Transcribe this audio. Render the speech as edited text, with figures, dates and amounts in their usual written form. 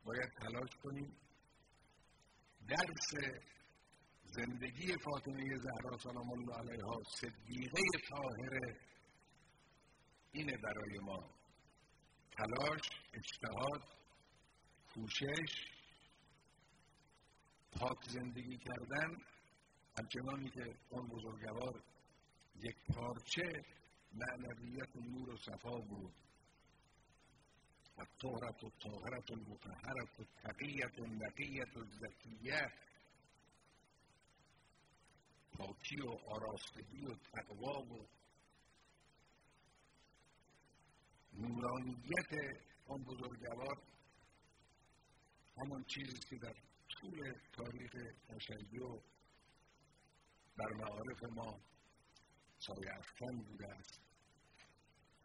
باید تلاش کنیم درس زندگی فاطمه زهرا سلام الله علیها، صدیقه طاهره، اینه برای ما. تلاش، اجتهاد، کوشش، پاک زندگی کردن، همچنانی که اون بزرگوار یک پارچه معنویت و نور و صفا بود. الطهرة الطاهرة المطهرة التقیة النقیة الزکیه، پاکی و آراستگی و تقوا و نورانیت آن بزرگوار همان چیزی که در طول تاریخ تشیع بر معارف ما سایه افکن بوده است.